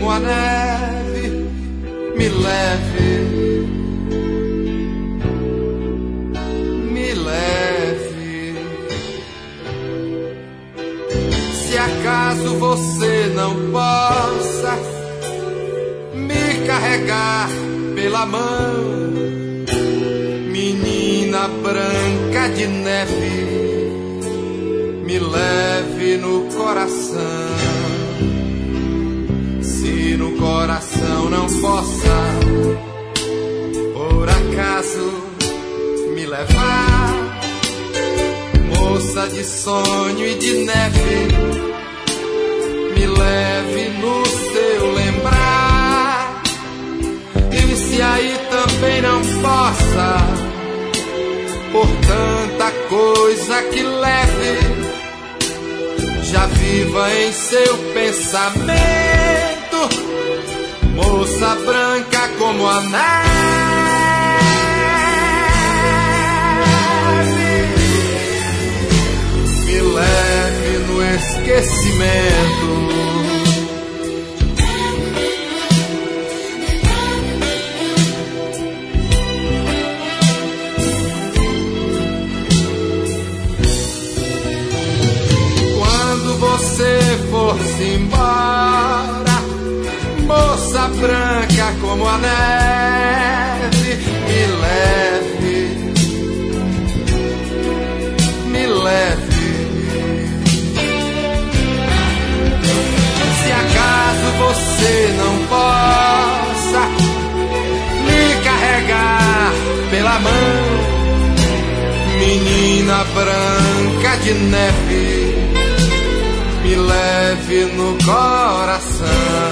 como a neve, me leve, me leve. Se acaso você não possa me carregar pela mão, menina branca de neve, me leve no coração. Se no coração não possa, por acaso, me levar, moça de sonho e de neve, me leve no seu lembrar. E se aí também não possa, por tanta coisa que leve, já viva em seu pensamento, moça branca como a neve, me leve no esquecimento. Você for-se embora, moça branca como a neve, me leve, me leve. Se acaso você não possa me carregar pela mão, menina branca de neve, me leve no coração.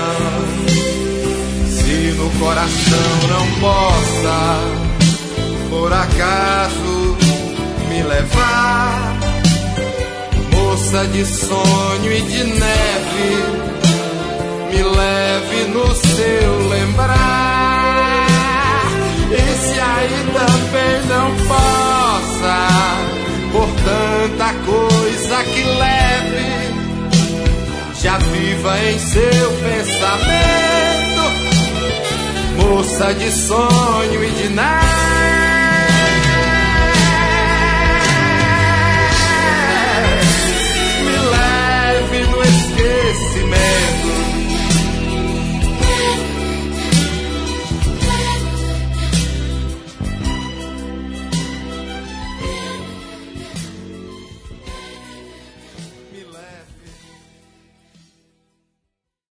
Se no coração não possa, por acaso, me levar, moça de sonho e de neve, me leve no seu lembrar. E se aí também não possa, por tanta coisa que leve, já viva em seu pensamento, moça de sonho e de neve.